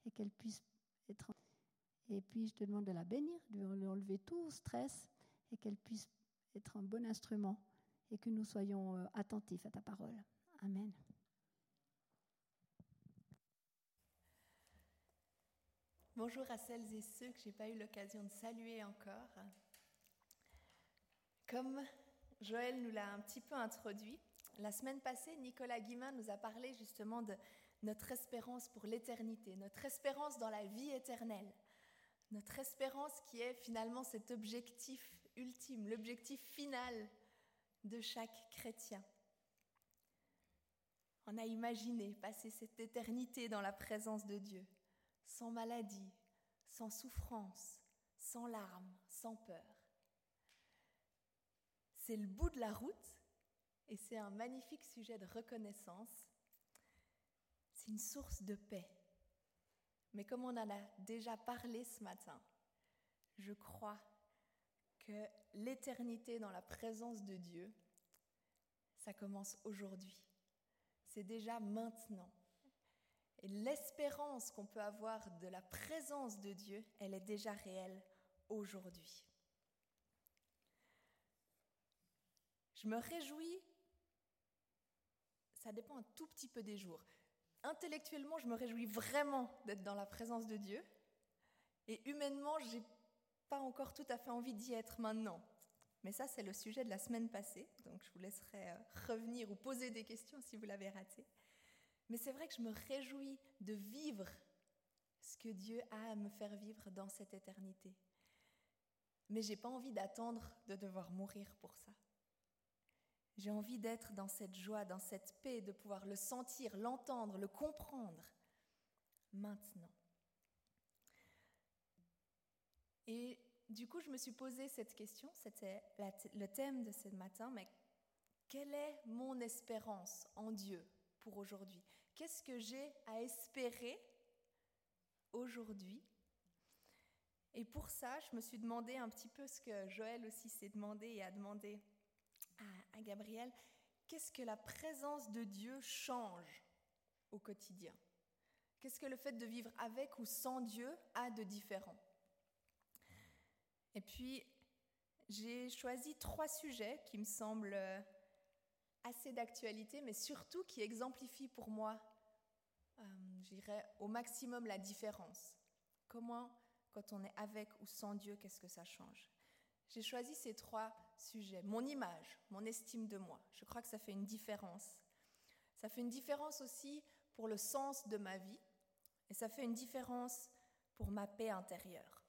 et qu'elle puisse être... Et puis je te demande de la bénir, de lui enlever tout stress et qu'elle puisse être un bon instrument et que nous soyons attentifs à ta parole. Amen. Bonjour à celles et ceux que je n'ai pas eu l'occasion de saluer encore. Comme Joël nous l'a un petit peu introduit, la semaine passée, Nicolas Guillemin nous a parlé justement de notre espérance pour l'éternité, notre espérance dans la vie éternelle, notre espérance qui est finalement cet objectif ultime, l'objectif final de chaque chrétien. On a imaginé passer cette éternité dans la présence de Dieu, sans maladie, sans souffrance, sans larmes, sans peur. C'est le bout de la route et c'est un magnifique sujet de reconnaissance. C'est une source de paix. Mais comme on en a déjà parlé ce matin, je crois que l'éternité dans la présence de Dieu, ça commence aujourd'hui. C'est déjà maintenant. Et l'espérance qu'on peut avoir de la présence de Dieu, elle est déjà réelle aujourd'hui. Je me réjouis, ça dépend un tout petit peu des jours. Intellectuellement, je me réjouis vraiment d'être dans la présence de Dieu. Et humainement, je n'ai pas encore tout à fait envie d'y être maintenant. Mais ça, c'est le sujet de la semaine passée. Donc, je vous laisserai revenir ou poser des questions si vous l'avez raté. Mais c'est vrai que je me réjouis de vivre ce que Dieu a à me faire vivre dans cette éternité. Mais je n'ai pas envie d'attendre de devoir mourir pour ça. J'ai envie d'être dans cette joie, dans cette paix, de pouvoir le sentir, l'entendre, le comprendre maintenant. Et du coup, je me suis posé cette question, c'était le thème de ce matin, mais quelle est mon espérance en Dieu pour aujourd'hui ? Qu'est-ce que j'ai à espérer aujourd'hui ? Et pour ça, je me suis demandé un petit peu ce que Joël aussi s'est demandé et a demandé à Gabriel, qu'est-ce que la présence de Dieu change au quotidien ? Qu'est-ce que le fait de vivre avec ou sans Dieu a de différent ? Et puis, j'ai choisi 3 sujets qui me semblent assez d'actualité, mais surtout qui exemplifient pour moi, je dirais, au maximum la différence. Comment, quand on est avec ou sans Dieu, qu'est-ce que ça change ? J'ai choisi ces 3 sujets. Mon image, mon estime de moi. Je crois que ça fait une différence. Ça fait une différence aussi pour le sens de ma vie. Et ça fait une différence pour ma paix intérieure.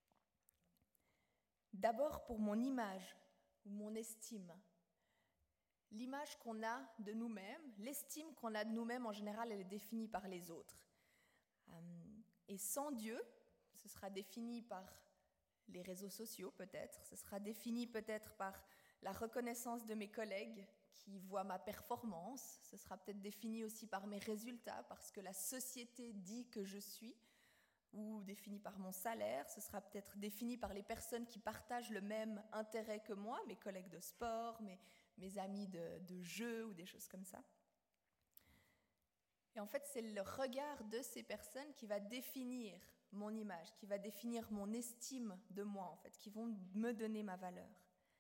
D'abord pour mon image ou mon estime. L'image qu'on a de nous-mêmes, l'estime qu'on a de nous-mêmes en général, elle est définie par les autres. Et sans Dieu, ce sera défini par les réseaux sociaux peut-être, ce sera défini peut-être par la reconnaissance de mes collègues qui voient ma performance, ce sera peut-être défini aussi par mes résultats, parce que la société dit que je suis, ou défini par mon salaire, ce sera peut-être défini par les personnes qui partagent le même intérêt que moi, mes collègues de sport, mes amis de jeu ou des choses comme ça. Et en fait, c'est le regard de ces personnes qui va définir mon image, qui va définir mon estime de moi, en fait, qui vont me donner ma valeur.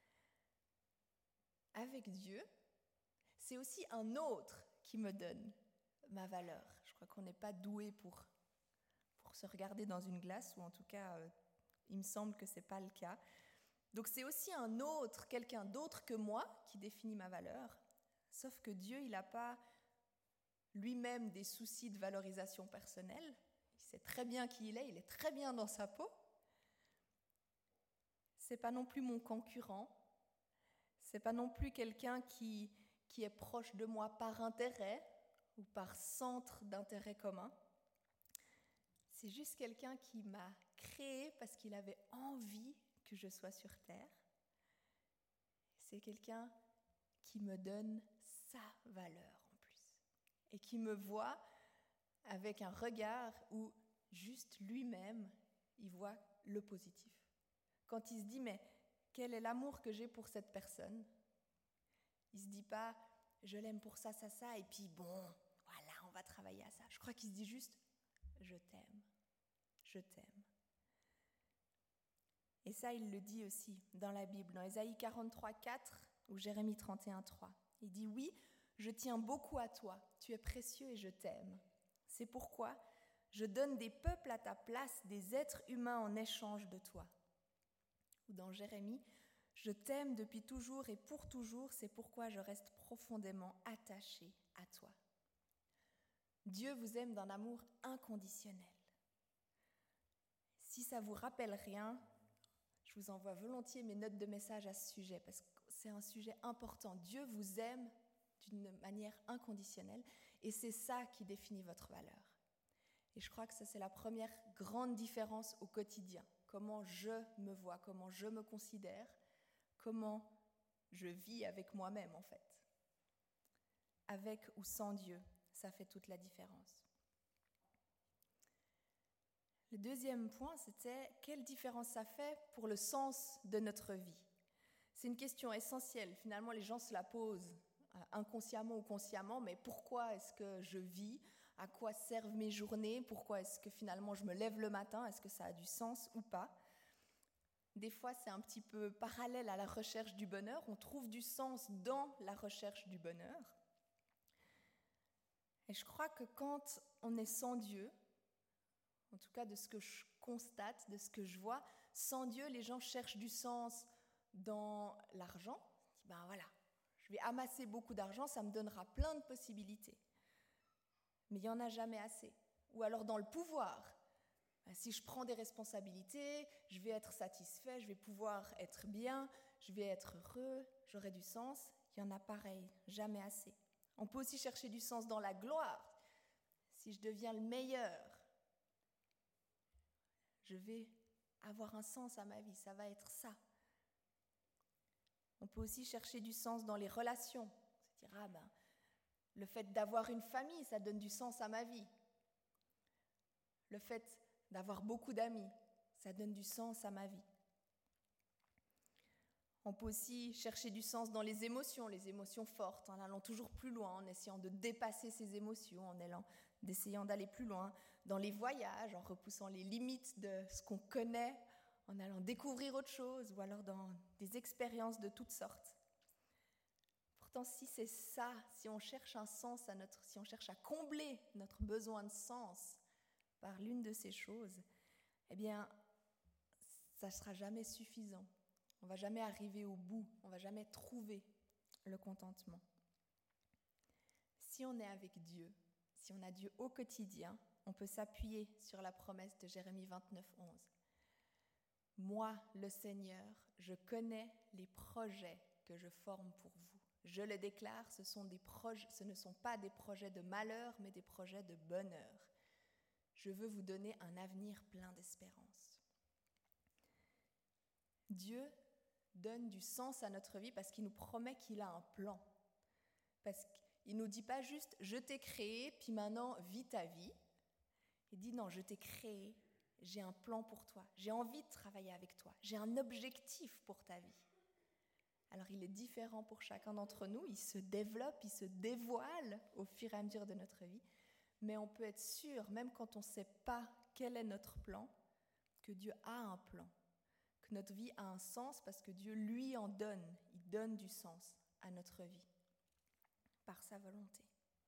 Avec Dieu, c'est aussi un autre qui me donne ma valeur. Je crois qu'on n'est pas doué pour se regarder dans une glace, ou en tout cas, il me semble que ce n'est pas le cas. Donc c'est aussi un autre, quelqu'un d'autre que moi qui définit ma valeur, sauf que Dieu, il n'a pas lui-même des soucis de valorisation personnelle. Il sait très bien qui il est très bien dans sa peau. C'est pas non plus mon concurrent, c'est pas non plus quelqu'un qui est proche de moi par intérêt ou par centre d'intérêt commun. C'est juste quelqu'un qui m'a créé parce qu'il avait envie que je sois sur terre. C'est quelqu'un qui me donne sa valeur en plus et qui me voit avec un regard où juste lui-même, il voit le positif. Quand il se dit, mais quel est l'amour que j'ai pour cette personne ? Il ne se dit pas, je l'aime pour ça, ça, ça, et puis bon, voilà, on va travailler à ça. Je crois qu'il se dit juste, je t'aime, je t'aime. Et ça, il le dit aussi dans la Bible, dans Ésaïe 43, 4 ou Jérémie 31, 3. Il dit « Oui, je tiens beaucoup à toi, tu es précieux et je t'aime. C'est pourquoi je donne des peuples à ta place, des êtres humains en échange de toi. » Ou dans Jérémie « Je t'aime depuis toujours et pour toujours, c'est pourquoi je reste profondément attachée à toi. » Dieu vous aime d'un amour inconditionnel. Si ça ne vous rappelle rien, je vous envoie volontiers mes notes de message à ce sujet parce que c'est un sujet important. Dieu vous aime d'une manière inconditionnelle et c'est ça qui définit votre valeur. Et je crois que ça, c'est la première grande différence au quotidien. Comment je me vois, comment je me considère, comment je vis avec moi-même en fait. Avec ou sans Dieu, ça fait toute la différence. Le deuxième point, c'était quelle différence ça fait pour le sens de notre vie. C'est une question essentielle. Finalement, les gens se la posent inconsciemment ou consciemment, mais pourquoi est-ce que je vis ? À quoi servent mes journées ? Pourquoi est-ce que finalement je me lève le matin ? Est-ce que ça a du sens ou pas ? Des fois, c'est un petit peu parallèle à la recherche du bonheur. On trouve du sens dans la recherche du bonheur. Et je crois que quand on est sans Dieu, en tout cas de ce que je constate, de ce que je vois, sans Dieu, les gens cherchent du sens dans l'argent. Ben voilà, je vais amasser beaucoup d'argent, ça me donnera plein de possibilités. Mais il n'y en a jamais assez. Ou alors dans le pouvoir. Si je prends des responsabilités, je vais être satisfait, je vais pouvoir être bien, je vais être heureux, j'aurai du sens. Il y en a pareil, jamais assez. On peut aussi chercher du sens dans la gloire. Si je deviens le meilleur, je vais avoir un sens à ma vie, ça va être ça. On peut aussi chercher du sens dans les relations. C'est-à-dire, le fait d'avoir une famille, ça donne du sens à ma vie. Le fait d'avoir beaucoup d'amis, ça donne du sens à ma vie. On peut aussi chercher du sens dans les émotions fortes, en allant toujours plus loin, en essayant de dépasser ces émotions, en essayant d'aller plus loin, dans les voyages, en repoussant les limites de ce qu'on connaît, en allant découvrir autre chose, ou alors dans des expériences de toutes sortes. Pourtant, si c'est ça, si on cherche un sens si on cherche à combler notre besoin de sens par l'une de ces choses, eh bien, ça ne sera jamais suffisant. On ne va jamais arriver au bout, on ne va jamais trouver le contentement. Si on est avec Dieu, si on a Dieu au quotidien, on peut s'appuyer sur la promesse de Jérémie 29, 11. « Moi, le Seigneur, je connais les projets que je forme pour vous. Je le déclare, ce ne sont pas des projets de malheur, mais des projets de bonheur. Je veux vous donner un avenir plein d'espérance. » Dieu donne du sens à notre vie parce qu'il nous promet qu'il a un plan. Parce qu'il ne nous dit pas juste « je t'ai créé, puis maintenant vis ta vie ». Il dit « non, je t'ai créé, j'ai un plan pour toi, j'ai envie de travailler avec toi, j'ai un objectif pour ta vie ». Alors il est différent pour chacun d'entre nous, il se développe, il se dévoile au fur et à mesure de notre vie, mais on peut être sûr, même quand on ne sait pas quel est notre plan, que Dieu a un plan. Que notre vie a un sens parce que Dieu lui en donne, il donne du sens à notre vie par sa volonté.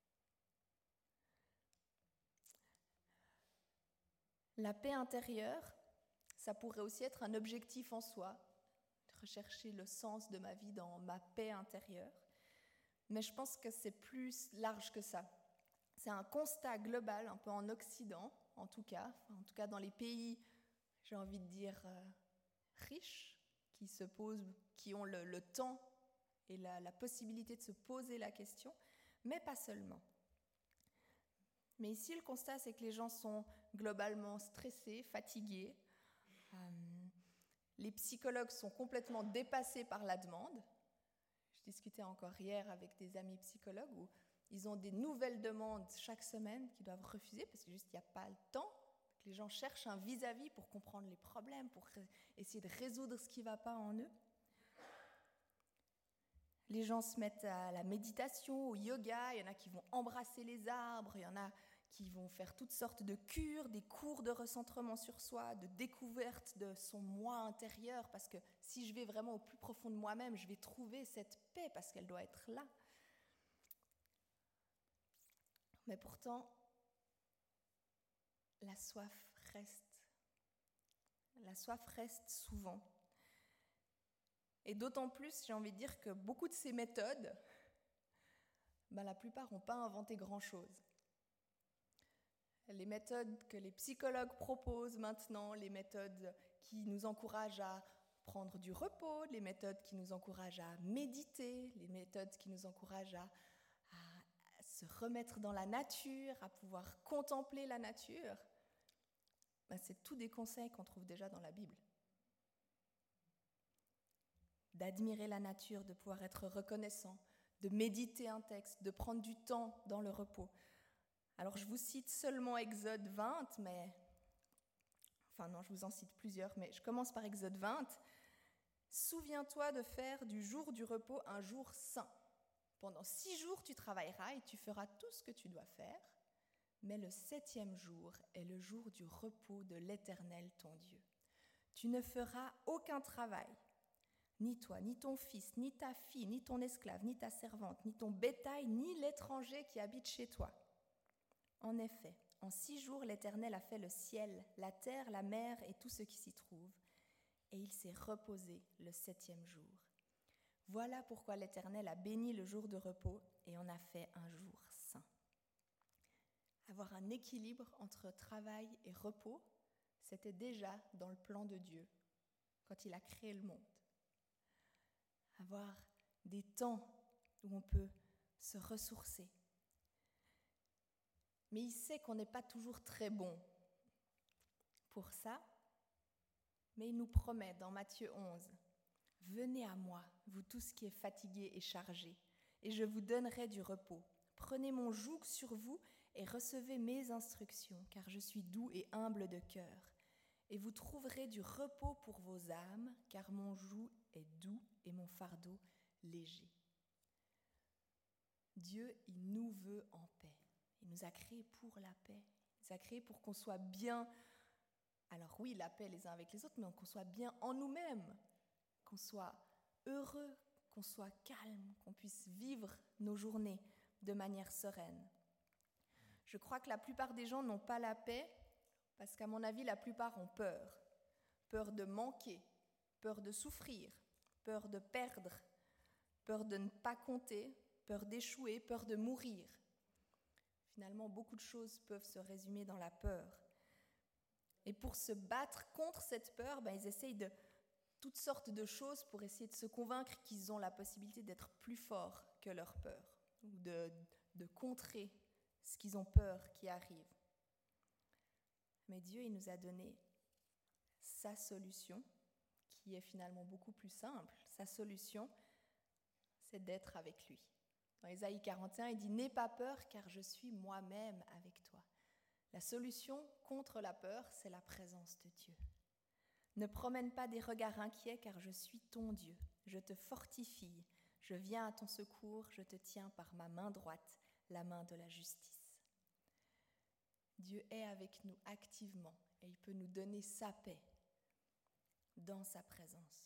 La paix intérieure, ça pourrait aussi être un objectif en soi, rechercher le sens de ma vie dans ma paix intérieure, mais je pense que c'est plus large que ça. C'est un constat global, un peu en Occident, en tout cas dans les pays, j'ai envie de dire, riches, qui ont le temps et la possibilité de se poser la question, mais pas seulement. Mais ici, le constat, c'est que les gens sont globalement stressés, fatigués. Les psychologues sont complètement dépassés par la demande. Je discutais encore hier avec des amis psychologues où ils ont des nouvelles demandes chaque semaine qu'ils doivent refuser parce que juste il n'y a pas le temps. Les gens cherchent un vis-à-vis pour comprendre les problèmes, pour essayer de résoudre ce qui ne va pas en eux. Les gens se mettent à la méditation, au yoga, il y en a qui vont embrasser les arbres, il y en a qui vont faire toutes sortes de cures, des cours de recentrement sur soi, de découverte de son moi intérieur, parce que si je vais vraiment au plus profond de moi-même, je vais trouver cette paix, parce qu'elle doit être là. Mais pourtant, la soif reste. La soif reste souvent. Et d'autant plus, j'ai envie de dire que beaucoup de ces méthodes, la plupart n'ont pas inventé grand-chose. Les méthodes que les psychologues proposent maintenant, les méthodes qui nous encouragent à prendre du repos, les méthodes qui nous encouragent à méditer, les méthodes qui nous encouragent à se remettre dans la nature, à pouvoir contempler la nature, c'est tous des conseils qu'on trouve déjà dans la Bible. D'admirer la nature, de pouvoir être reconnaissant, de méditer un texte, de prendre du temps dans le repos. Alors je vous cite seulement Exode 20, je vous en cite plusieurs, mais je commence par Exode 20. « Souviens-toi de faire du jour du repos un jour saint. Pendant 6 jours tu travailleras et tu feras tout ce que tu dois faire, mais le 7e jour est le jour du repos de l'Éternel ton Dieu. Tu ne feras aucun travail, ni toi, ni ton fils, ni ta fille, ni ton esclave, ni ta servante, ni ton bétail, ni l'étranger qui habite chez toi. En effet, en 6 jours, l'Éternel a fait le ciel, la terre, la mer et tout ce qui s'y trouve, et il s'est reposé le 7e jour. Voilà pourquoi l'Éternel a béni le jour de repos et en a fait un jour saint. » Avoir un équilibre entre travail et repos, c'était déjà dans le plan de Dieu, quand il a créé le monde. Avoir des temps où on peut se ressourcer. Mais il sait qu'on n'est pas toujours très bon pour ça, mais il nous promet dans Matthieu 11, « Venez à moi, vous tous qui êtes fatigués et chargés, et je vous donnerai du repos. Prenez mon joug sur vous et recevez mes instructions, car je suis doux et humble de cœur. Et vous trouverez du repos pour vos âmes, car mon joug est doux et mon fardeau léger. » Dieu, il nous veut en paix. Il nous a créés pour la paix. Il nous a créés pour qu'on soit bien. Alors oui, la paix les uns avec les autres, mais qu'on soit bien en nous-mêmes, qu'on soit heureux, qu'on soit calme, qu'on puisse vivre nos journées de manière sereine. Je crois que la plupart des gens n'ont pas la paix parce qu'à mon avis, la plupart ont peur. Peur de manquer, peur de souffrir, peur de perdre, peur de ne pas compter, peur d'échouer, peur de mourir. Finalement, beaucoup de choses peuvent se résumer dans la peur. Et pour se battre contre cette peur, ils essayent de toutes sortes de choses pour essayer de se convaincre qu'ils ont la possibilité d'être plus forts que leur peur, ou de contrer ce qu'ils ont peur qui arrive. Mais Dieu, il nous a donné sa solution, qui est finalement beaucoup plus simple. Sa solution, c'est d'être avec lui. Dans Ésaïe 41, il dit « N'aie pas peur, car je suis moi-même avec toi. » La solution contre la peur, c'est la présence de Dieu. Ne promène pas des regards inquiets, car je suis ton Dieu. Je te fortifie, je viens à ton secours, je te tiens par ma main droite, la main de la justice. Dieu est avec nous activement et il peut nous donner sa paix dans sa présence.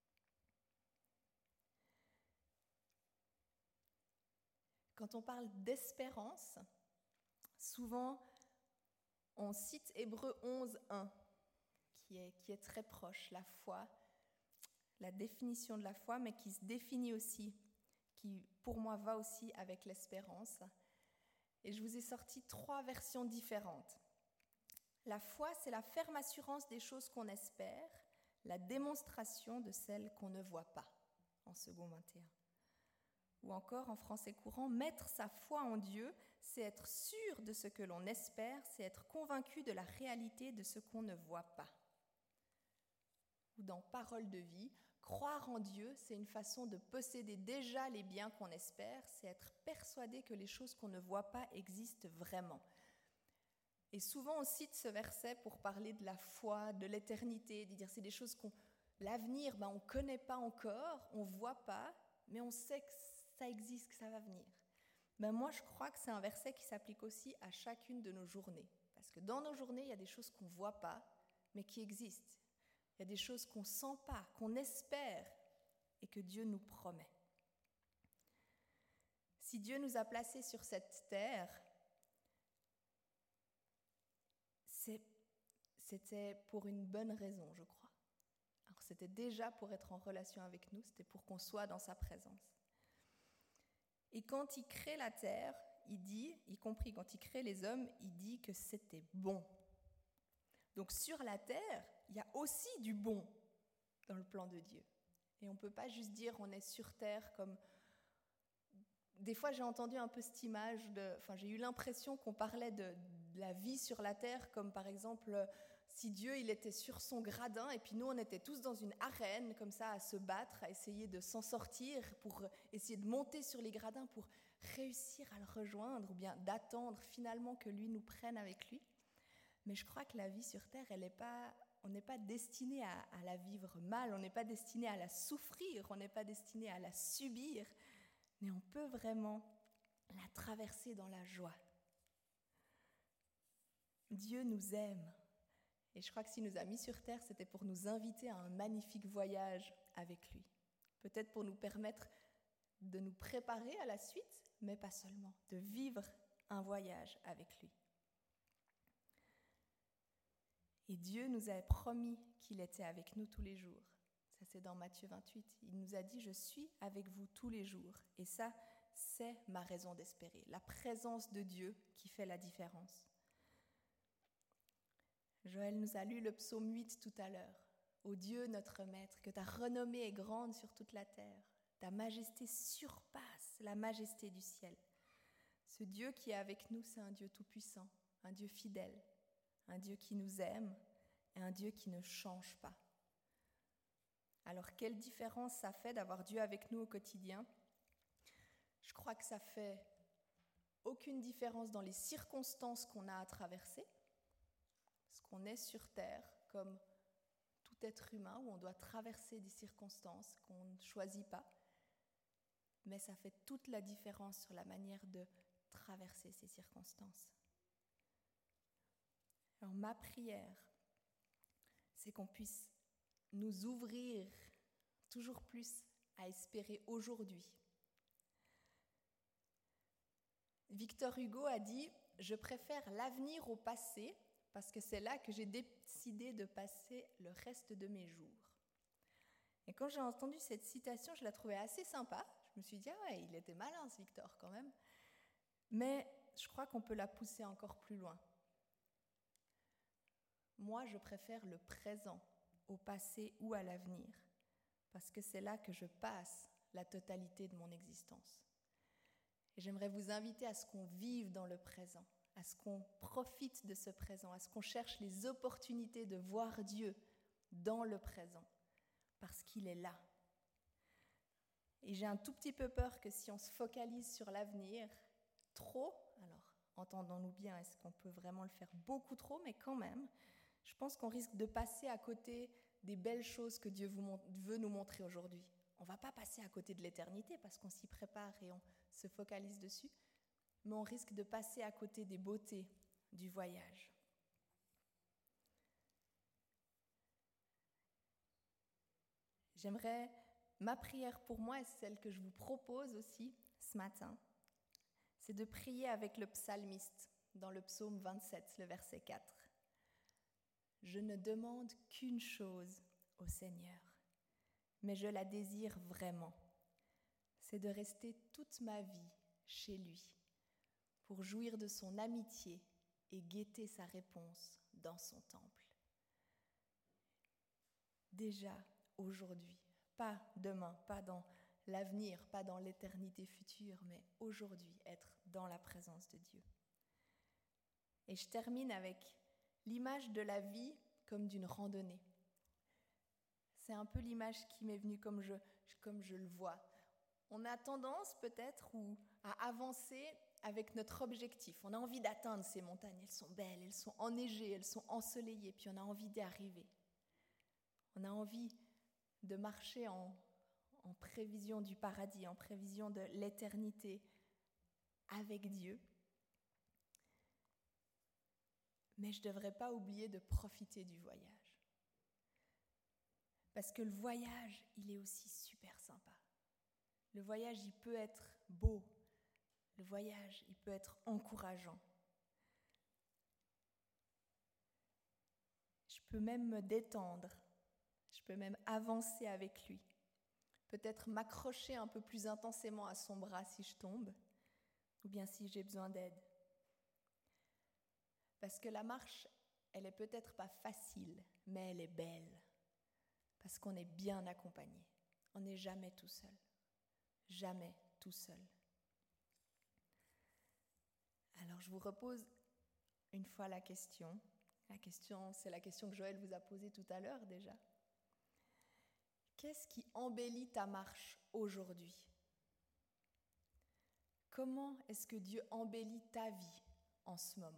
Quand on parle d'espérance, souvent on cite Hébreux 11:1, qui est très proche, la foi, la définition de la foi, mais qui se définit aussi, qui pour moi va aussi avec l'espérance. Et je vous ai sorti 3 versions différentes. La foi, c'est la ferme assurance des choses qu'on espère, la démonstration de celles qu'on ne voit pas, en second 21. Ou encore, en français courant, mettre sa foi en Dieu, c'est être sûr de ce que l'on espère, c'est être convaincu de la réalité de ce qu'on ne voit pas. Ou dans Parole de vie, croire en Dieu, c'est une façon de posséder déjà les biens qu'on espère, c'est être persuadé que les choses qu'on ne voit pas existent vraiment. Et souvent on cite ce verset pour parler de la foi, de l'éternité, de dire c'est des choses l'avenir, on ne connaît pas encore, on ne voit pas, mais on sait que ça existe, que ça va venir. Ben moi, je crois que c'est un verset qui s'applique aussi à chacune de nos journées. Parce que dans nos journées, il y a des choses qu'on ne voit pas, mais qui existent. Il y a des choses qu'on ne sent pas, qu'on espère et que Dieu nous promet. Si Dieu nous a placés sur cette terre, c'était pour une bonne raison, je crois. Alors, c'était déjà pour être en relation avec nous, c'était pour qu'on soit dans sa présence. Et quand il crée la terre, il dit, y compris quand il crée les hommes, il dit que c'était bon. Donc sur la terre, il y a aussi du bon dans le plan de Dieu. Et on ne peut pas juste dire on est sur terre comme... Des fois, j'ai entendu un peu cette image, j'ai eu l'impression qu'on parlait de la vie sur la terre, comme par exemple, si Dieu il était sur son gradin, et puis nous, on était tous dans une arène, comme ça, à se battre, à essayer de s'en sortir, pour essayer de monter sur les gradins, pour réussir à le rejoindre, ou bien d'attendre finalement que lui nous prenne avec lui. Mais je crois que la vie sur terre, on n'est pas destiné à la vivre mal, on n'est pas destiné à la souffrir, on n'est pas destiné à la subir, mais on peut vraiment la traverser dans la joie. Dieu nous aime. Et je crois que s'il nous a mis sur terre, c'était pour nous inviter à un magnifique voyage avec lui. Peut-être pour nous permettre de nous préparer à la suite, mais pas seulement, de vivre un voyage avec lui. Et Dieu nous a promis qu'il était avec nous tous les jours. Ça, c'est dans Matthieu 28. Il nous a dit « Je suis avec vous tous les jours ». Et ça, c'est ma raison d'espérer. La présence de Dieu qui fait la différence. Joël nous a lu le psaume 8 tout à l'heure. « Ô Dieu, notre Maître, que ta renommée est grande sur toute la terre. Ta majesté surpasse la majesté du ciel. » Ce Dieu qui est avec nous, c'est un Dieu tout-puissant, un Dieu fidèle, un Dieu qui nous aime et un Dieu qui ne change pas. Alors, quelle différence ça fait d'avoir Dieu avec nous au quotidien ? Je crois que ça fait aucune différence dans les circonstances qu'on a à traverser, parce qu'on est sur terre comme tout être humain où on doit traverser des circonstances qu'on ne choisit pas, mais ça fait toute la différence sur la manière de traverser ces circonstances. Alors ma prière, c'est qu'on puisse nous ouvrir toujours plus à espérer aujourd'hui. Victor Hugo a dit « Je préfère l'avenir au passé parce que c'est là que j'ai décidé de passer le reste de mes jours. » Et quand j'ai entendu cette citation, je la trouvais assez sympa. Je me suis dit « Ah ouais, il était malin ce Victor quand même. » Mais je crois qu'on peut la pousser encore plus loin. Moi, je préfère le présent au passé ou à l'avenir, parce que c'est là que je passe la totalité de mon existence. Et j'aimerais vous inviter à ce qu'on vive dans le présent, à ce qu'on profite de ce présent, à ce qu'on cherche les opportunités de voir Dieu dans le présent, parce qu'il est là. Et j'ai un tout petit peu peur que si on se focalise sur l'avenir trop, alors entendons-nous bien, est-ce qu'on peut vraiment le faire beaucoup trop, mais quand même, je pense qu'on risque de passer à côté des belles choses que Dieu veut nous montrer aujourd'hui. On ne va pas passer à côté de l'éternité parce qu'on s'y prépare et on se focalise dessus, mais on risque de passer à côté des beautés du voyage. Ma prière pour moi, et celle que je vous propose aussi ce matin, c'est de prier avec le psalmiste dans le psaume 27, le verset 4. Je ne demande qu'une chose au Seigneur, mais je la désire vraiment. C'est de rester toute ma vie chez lui, pour jouir de son amitié et guetter sa réponse dans son temple. Déjà aujourd'hui, pas demain, pas dans l'avenir, pas dans l'éternité future, mais aujourd'hui, être dans la présence de Dieu. Et je termine avec l'image de la vie comme d'une randonnée. C'est un peu l'image qui m'est venue comme je le vois. On a tendance peut-être à avancer avec notre objectif. On a envie d'atteindre ces montagnes. Elles sont belles, elles sont enneigées, elles sont ensoleillées, puis on a envie d'y arriver. On a envie de marcher en prévision du paradis, en prévision de l'éternité avec Dieu. Mais je ne devrais pas oublier de profiter du voyage. Parce que le voyage, il est aussi super sympa. Le voyage, il peut être beau. Le voyage, il peut être encourageant. Je peux même me détendre. Je peux même avancer avec lui. Peut-être m'accrocher un peu plus intensément à son bras si je tombe, ou bien si j'ai besoin d'aide. Parce que la marche, elle est peut-être pas facile, mais elle est belle. Parce qu'on est bien accompagné. On n'est jamais tout seul. Jamais tout seul. Alors je vous repose une fois la question. C'est la question que Joël vous a posée tout à l'heure déjà. Qu'est-ce qui embellit ta marche aujourd'hui ? Comment est-ce que Dieu embellit ta vie en ce moment ?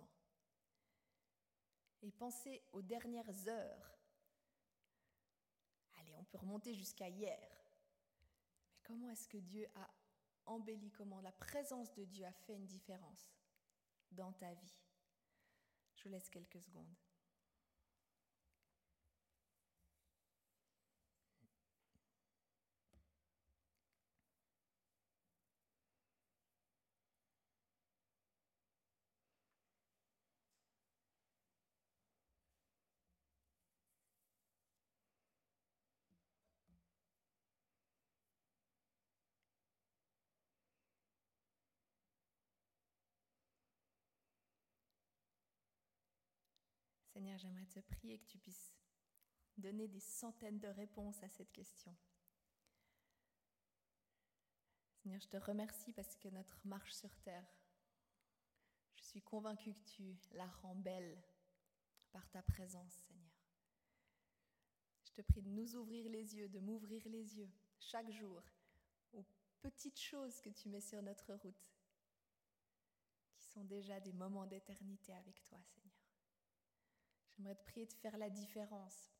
Et pensez aux dernières heures. Allez, on peut remonter jusqu'à hier. Mais comment est-ce que Dieu a embelli, comment la présence de Dieu a fait une différence dans ta vie ? Je vous laisse quelques secondes. Seigneur, j'aimerais te prier que tu puisses donner des centaines de réponses à cette question. Seigneur, je te remercie parce que notre marche sur terre, je suis convaincue que tu la rends belle par ta présence, Seigneur. Je te prie de nous ouvrir les yeux, de m'ouvrir les yeux chaque jour aux petites choses que tu mets sur notre route, qui sont déjà des moments d'éternité avec toi, Seigneur. J'aimerais te prier de faire la différence.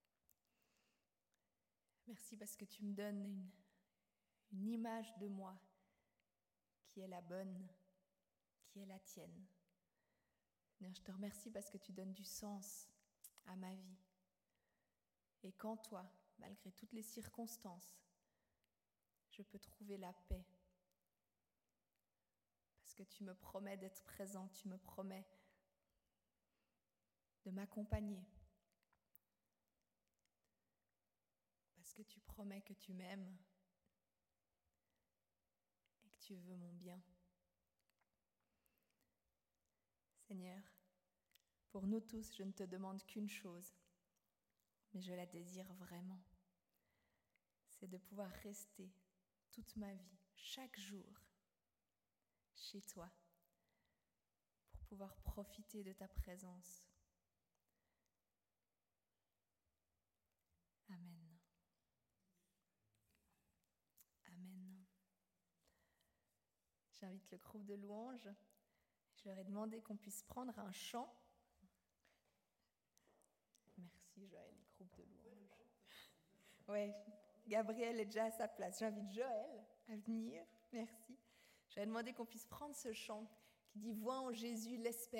Merci parce que tu me donnes une image de moi qui est la bonne, qui est la tienne. Seigneur, je te remercie parce que tu donnes du sens à ma vie. Et qu'en toi, malgré toutes les circonstances, je peux trouver la paix. Parce que tu me promets d'être présent, tu me promets de m'accompagner. Parce que tu promets que tu m'aimes et que tu veux mon bien. Seigneur, pour nous tous, je ne te demande qu'une chose, mais je la désire vraiment. C'est de pouvoir rester toute ma vie, chaque jour, chez toi, pour pouvoir profiter de ta présence. Amen. Amen. J'invite le groupe de louanges. Je leur ai demandé qu'on puisse prendre un chant. Merci Joël, le groupe de louanges. Oui, Gabriel est déjà à sa place. J'invite Joël à venir. Merci. Je leur ai demandé qu'on puisse prendre ce chant qui dit « Vois en Jésus l'espérance ».